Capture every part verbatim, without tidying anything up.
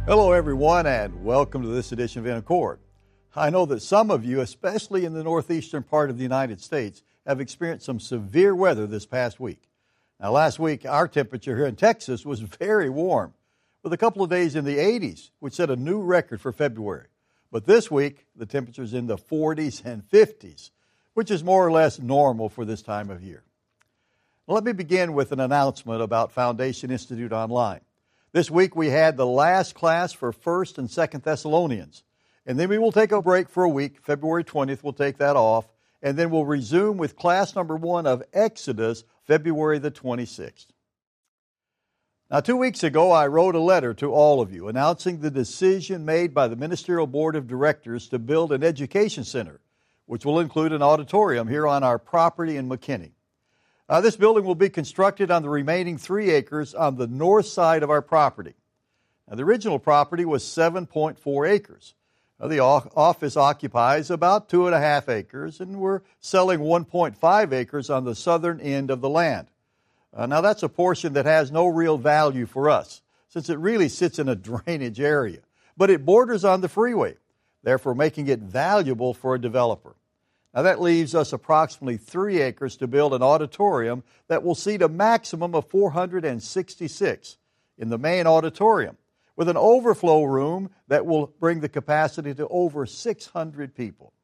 Hello, everyone, and welcome to this edition of In Accord. I know that some of you, especially in the northeastern part of the United States, have experienced some severe weather this past week. Now, last week, our temperature here in Texas was very warm, with a couple of days in the eighties, which set a new record for February. But this week, the temperature's in the forties and fifties, which is more or less normal for this time of year. Now, let me begin with an announcement about Foundation Institute Online. This week we had the last class for First and Second Thessalonians, and then we will take a break for a week. February twentieth, we'll take that off, and then we'll resume with class number one of Exodus, February the twenty-sixth. Now, two weeks ago, I wrote a letter to all of you announcing the decision made by the Ministerial Board of Directors to build an education center, which will include an auditorium here on our property in McKinney. Uh, this building will be constructed on the remaining three acres on the north side of our property. Now, the original property was seven point four acres. Now, the office occupies about two and a half acres, and we're selling one point five acres on the southern end of the land. Uh, now, that's a portion that has no real value for us, since it really sits in a drainage area, but it borders on the freeway, therefore making it valuable for a developer. Now, that leaves us approximately three acres to build an auditorium that will seat a maximum of four hundred sixty-six in the main auditorium, with an overflow room that will bring the capacity to over six hundred people.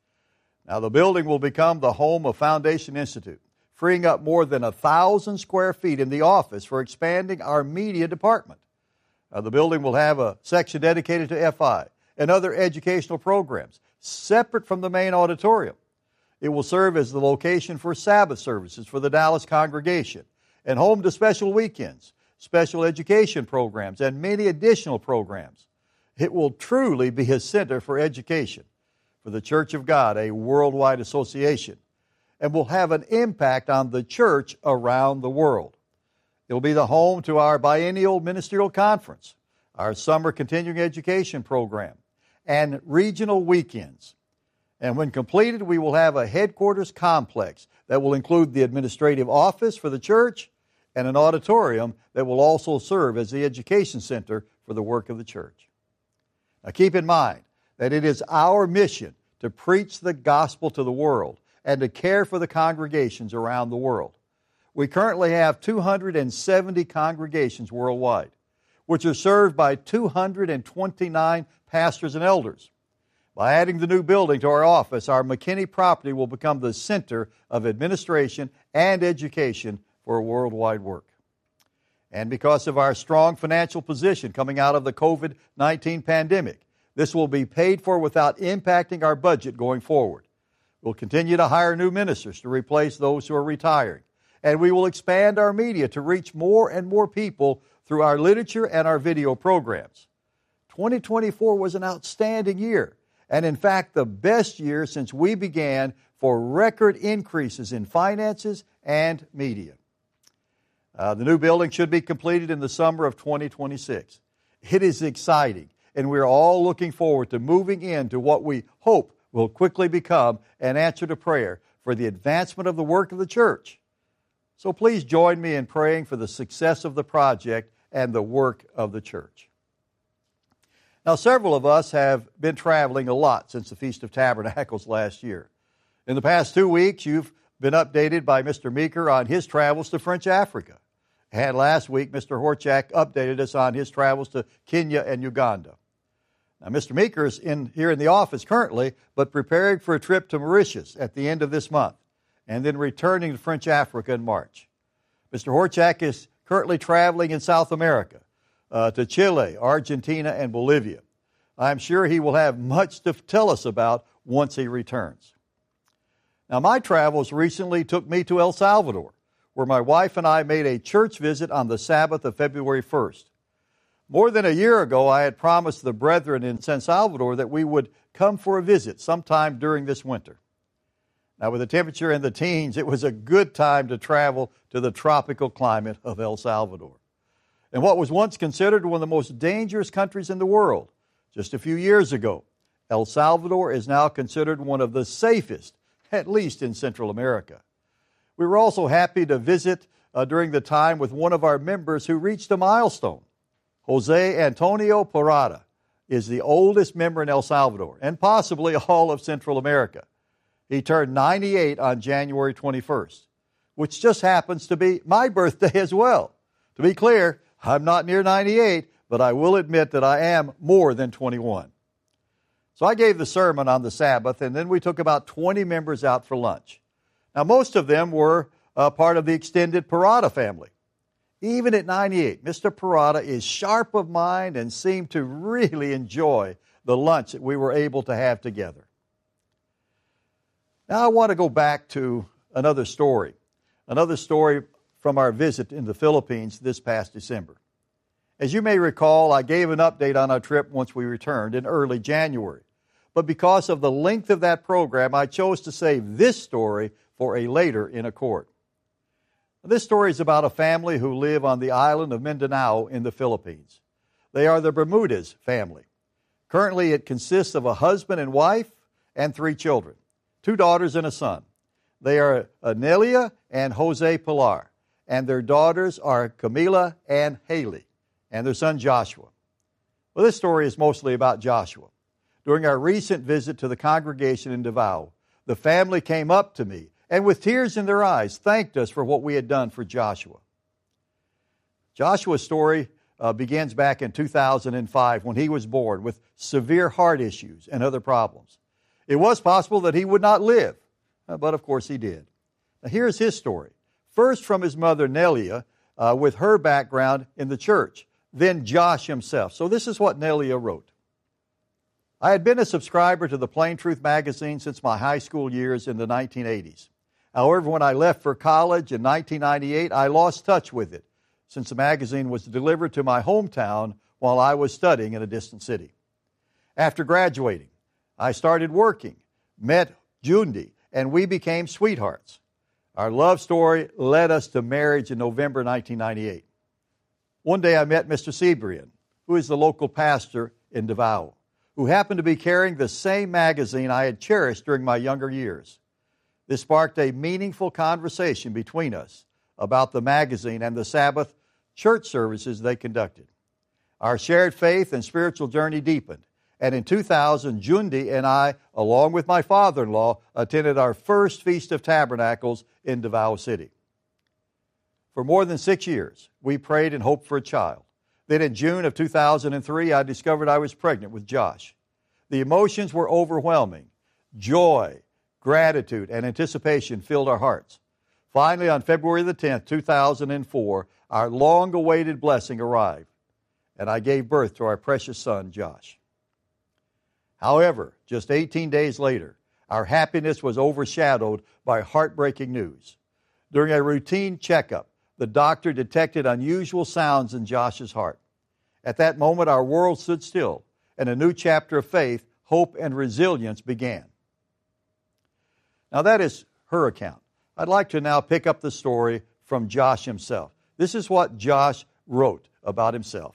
Now, the building will become the home of Foundation Institute, freeing up more than one thousand square feet in the office for expanding our media department. Now, the building will have a section dedicated to F I and other educational programs, separate from the main auditorium. It will serve as the location for Sabbath services for the Dallas congregation and home to special weekends, special education programs, and many additional programs. It will truly be a center for education for the Church of God, a worldwide association, and will have an impact on the church around the world. It will be the home to our biennial ministerial conference, our summer continuing education program, and regional weekends. And when completed, we will have a headquarters complex that will include the administrative office for the church and an auditorium that will also serve as the education center for the work of the church. Now, keep in mind that it is our mission to preach the gospel to the world and to care for the congregations around the world. We currently have two hundred seventy congregations worldwide, which are served by two hundred twenty-nine pastors and elders. By adding the new building to our office, our McKinney property will become the center of administration and education for a worldwide work. And because of our strong financial position coming out of the covid nineteen pandemic, this will be paid for without impacting our budget going forward. We'll continue to hire new ministers to replace those who are retiring, and we will expand our media to reach more and more people through our literature and our video programs. twenty twenty-four was an outstanding year, and in fact, the best year since we began for record increases in finances and media. Uh, the new building should be completed in the summer of twenty twenty-six. It is exciting, and we're all looking forward to moving into what we hope will quickly become an answer to prayer for the advancement of the work of the church. So please join me in praying for the success of the project and the work of the church. Now, several of us have been traveling a lot since the Feast of Tabernacles last year. In the past two weeks, you've been updated by Mister Meeker on his travels to French Africa. And last week, Mister Horchak updated us on his travels to Kenya and Uganda. Now, Mister Meeker is in, here in the office currently, but preparing for a trip to Mauritius at the end of this month, and then returning to French Africa in March. Mister Horchak is currently traveling in South America, uh, to Chile, Argentina, and Bolivia. I'm sure he will have much to tell us about once he returns. Now, my travels recently took me to El Salvador, where my wife and I made a church visit on the Sabbath of February first. More than a year ago, I had promised the brethren in San Salvador that we would come for a visit sometime during this winter. Now, with the temperature in the teens, it was a good time to travel to the tropical climate of El Salvador. And what was once considered one of the most dangerous countries in the world, just a few years ago, El Salvador is now considered one of the safest, at least in Central America. We were also happy to visit uh, during the time with one of our members who reached a milestone. Jose Antonio Parada is the oldest member in El Salvador and possibly all of Central America. He turned ninety-eight on January twenty-first, which just happens to be my birthday as well. To be clear, I'm not near ninety-eight, but I will admit that I am more than twenty-one. So I gave the sermon on the Sabbath, and then we took about twenty members out for lunch. Now, most of them were uh, part of the extended Parada family. Even at ninety-eight, Mister Parada is sharp of mind and seemed to really enjoy the lunch that we were able to have together. Now I want to go back to another story, another story from our visit in the Philippines this past December. As you may recall, I gave an update on our trip once we returned in early January. But because of the length of that program, I chose to save this story for a later in Accord. This story is about a family who live on the island of Mindanao in the Philippines. They are the Bermudez family. Currently, it consists of a husband and wife and three children, two daughters and a son. They are Anelia and Jose Pilar, and their daughters are Camila and Haley, and their son Joshua. Well, this story is mostly about Joshua. During our recent visit to the congregation in Davao, the family came up to me and with tears in their eyes thanked us for what we had done for Joshua. Joshua's story uh, begins back in two thousand five when he was born with severe heart issues and other problems. It was possible that he would not live, uh, but of course he did. Now here's his story. First from his mother Nelia uh, with her background in the church, then Josh himself. So this is what Nelia wrote. I had been a subscriber to the Plain Truth magazine since my high school years in the nineteen eighties. However, when I left for college in nineteen ninety-eight, I lost touch with it, since the magazine was delivered to my hometown while I was studying in a distant city. After graduating, I started working, met Jundi, and we became sweethearts. Our love story led us to marriage in November nineteen ninety-eight. One day I met Mister Cibrian, who is the local pastor in Davao, who happened to be carrying the same magazine I had cherished during my younger years. This sparked a meaningful conversation between us about the magazine and the Sabbath church services they conducted. Our shared faith and spiritual journey deepened, and in two thousand, Jundi and I, along with my father-in-law, attended our first Feast of Tabernacles in Davao City. For more than six years, we prayed and hoped for a child. Then in June of two thousand three, I discovered I was pregnant with Josh. The emotions were overwhelming. Joy, gratitude, and anticipation filled our hearts. Finally, on February the tenth, two thousand four, our long-awaited blessing arrived, and I gave birth to our precious son, Josh. However, just eighteen days later, our happiness was overshadowed by heartbreaking news. During a routine checkup, the doctor detected unusual sounds in Josh's heart. At that moment, our world stood still, and a new chapter of faith, hope, and resilience began. Now, that is her account. I'd like to now pick up the story from Josh himself. This is what Josh wrote about himself.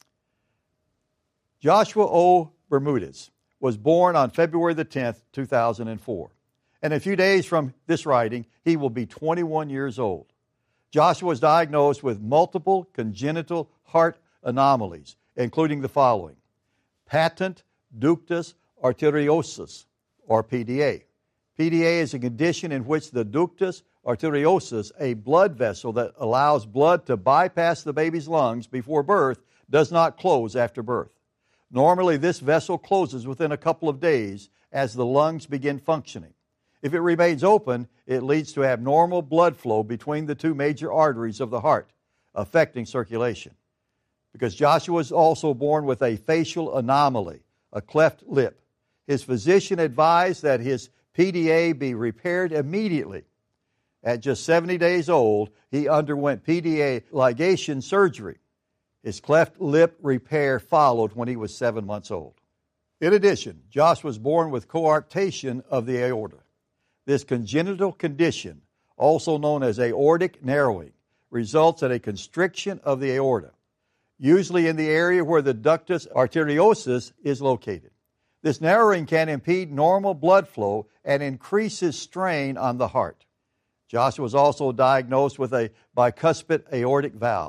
Joshua O. Bermudez was born on February the tenth, two thousand four. And in a few days from this writing, he will be twenty-one years old. Joshua was diagnosed with multiple congenital heart anomalies, including the following: patent ductus arteriosus, or P D A. P D A is a condition in which the ductus arteriosus, a blood vessel that allows blood to bypass the baby's lungs before birth, does not close after birth. Normally, this vessel closes within a couple of days as the lungs begin functioning. If it remains open, it leads to abnormal blood flow between the two major arteries of the heart, affecting circulation. Because Joshua was also born with a facial anomaly, a cleft lip, his physician advised that his P D A be repaired immediately. At just seventy days old, he underwent P D A ligation surgery. His cleft lip repair followed when he was seven months old. In addition, Josh was born with coarctation of the aorta. This congenital condition, also known as aortic narrowing, results in a constriction of the aorta, usually in the area where the ductus arteriosus is located. This narrowing can impede normal blood flow and increases strain on the heart. Joshua was also diagnosed with a bicuspid aortic valve,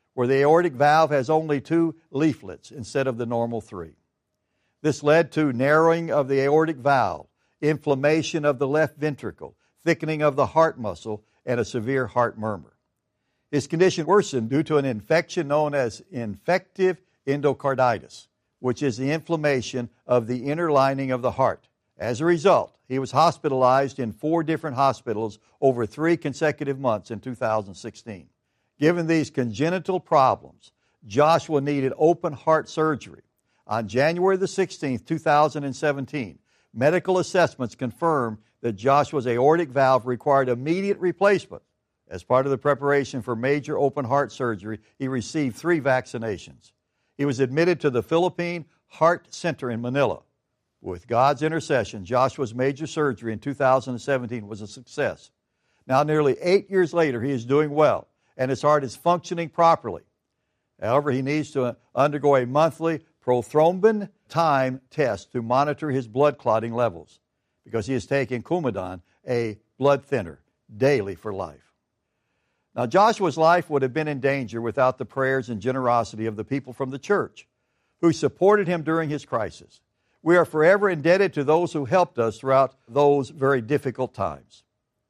where the aortic valve has only two leaflets instead of the normal three. This led to narrowing of the aortic valve, inflammation of the left ventricle, thickening of the heart muscle, and a severe heart murmur. His condition worsened due to an infection known as infective endocarditis, which is the inflammation of the inner lining of the heart. As a result, he was hospitalized in four different hospitals over three consecutive months in two thousand sixteen. Given these congenital problems, Joshua needed open heart surgery. On January the sixteenth, two thousand seventeen, medical assessments confirmed that Joshua's aortic valve required immediate replacement. As part of the preparation for major open heart surgery, he received three vaccinations. He was admitted to the Philippine Heart Center in Manila. With God's intercession, Joshua's major surgery in two thousand seventeen was a success. Now, nearly eight years later, he is doing well, and his heart is functioning properly. However, he needs to undergo a monthly prothrombin time test to monitor his blood clotting levels because he is taking Coumadin, a blood thinner, daily for life. Now, Joshua's life would have been in danger without the prayers and generosity of the people from the church who supported him during his crisis. We are forever indebted to those who helped us throughout those very difficult times.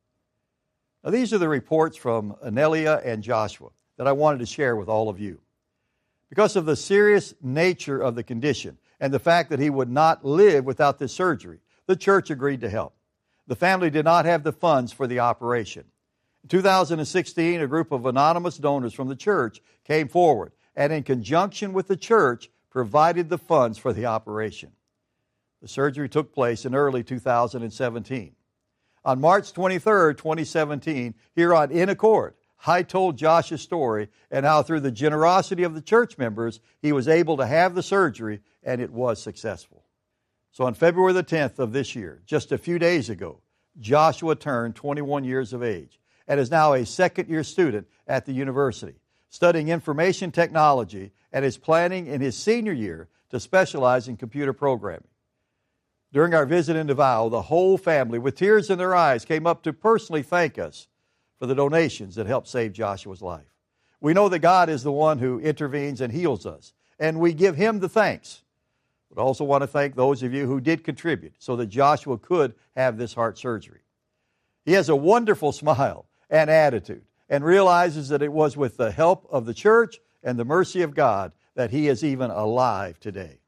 Now, these are the reports from Anelia and Joshua that I wanted to share with all of you. Because of the serious nature of the condition and the fact that he would not live without this surgery, the church agreed to help. The family did not have the funds for the operation. In two thousand sixteen, a group of anonymous donors from the church came forward and, in conjunction with the church, provided the funds for the operation. The surgery took place in early two thousand seventeen. On March twenty-third, twenty seventeen, here on In Accord, I told Josh's story and how through the generosity of the church members, he was able to have the surgery, and it was successful. So on February the tenth of this year, just a few days ago, Joshua turned twenty-one years of age and is now a second-year student at the university, studying information technology, and is planning in his senior year to specialize in computer programming. During our visit in Davao, the whole family, with tears in their eyes, came up to personally thank us for the donations that helped save Joshua's life. We know that God is the one who intervenes and heals us, and we give Him the thanks. But I also want to thank those of you who did contribute so that Joshua could have this heart surgery. He has a wonderful smile and attitude and realizes that it was with the help of the church and the mercy of God that he is even alive today.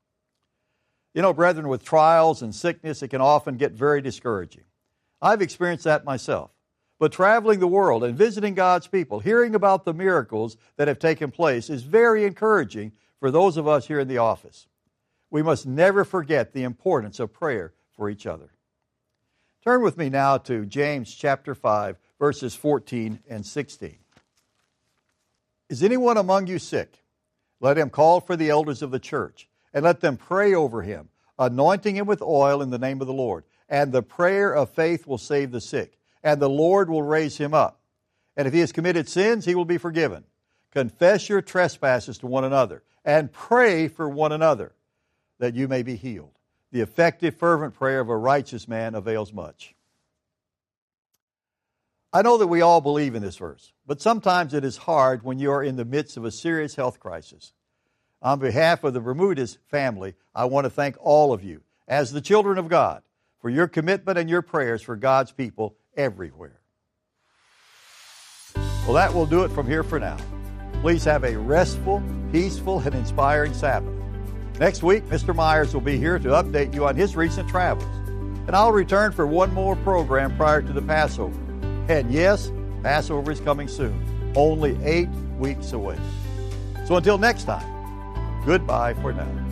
You know, brethren, with trials and sickness, it can often get very discouraging. I've experienced that myself. But traveling the world and visiting God's people, hearing about the miracles that have taken place is very encouraging for those of us here in the office. We must never forget the importance of prayer for each other. Turn with me now to James chapter five, verses fourteen and sixteen. Is anyone among you sick? Let him call for the elders of the church, and let them pray over him, anointing him with oil in the name of the Lord. And the prayer of faith will save the sick, and the Lord will raise him up. And if he has committed sins, he will be forgiven. Confess your trespasses to one another, and pray for one another, that you may be healed. The effective, fervent prayer of a righteous man avails much. I know that we all believe in this verse, but sometimes it is hard when you are in the midst of a serious health crisis. On behalf of the Bermudez family, I want to thank all of you, as the children of God, for your commitment and your prayers for God's people everywhere. Well, that will do it from here for now. Please have a restful, peaceful, and inspiring Sabbath. Next week, Mister Myers will be here to update you on his recent travels. And I'll return for one more program prior to the Passover. And yes, Passover is coming soon, only eight weeks away. So until next time, goodbye for now.